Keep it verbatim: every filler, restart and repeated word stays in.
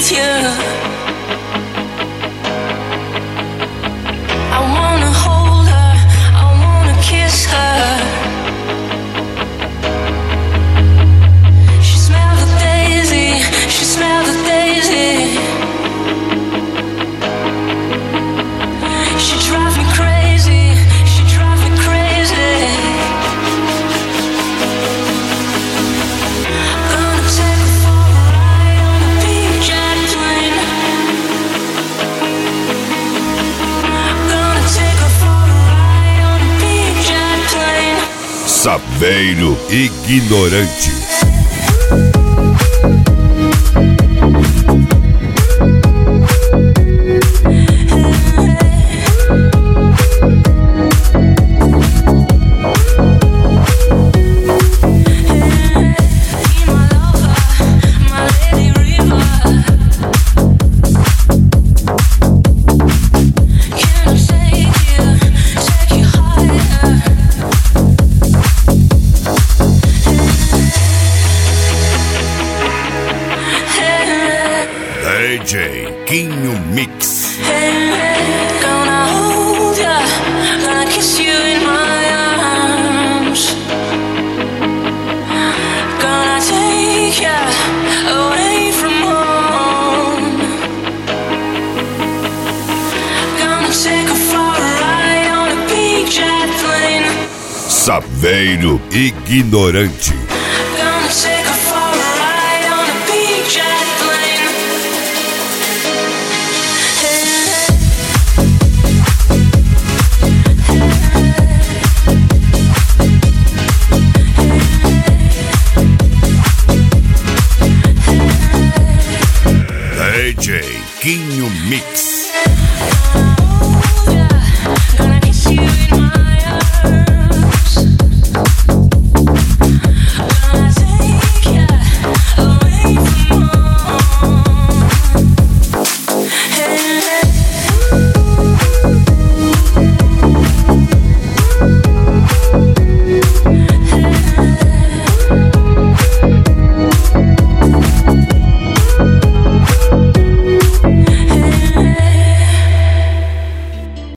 with you. I wanna hold her, I wanna kiss her. She smells the daisy, she smells the daisy. She drives me crazy, she drives me crazy. Gonna take her for a ride on a big jet plane. Gonna take her for a ride on a big jet plane. Saveiro Ignorante. D J Quinho Mix. Gonna hold ya, gonna kiss you in my arms. Gonna take ya away from home. Gonna take her for a ride on a big jet plane. Saveiro Ignorante. Gonna take her for a ride on a big jet plane. D J Quinho Mix.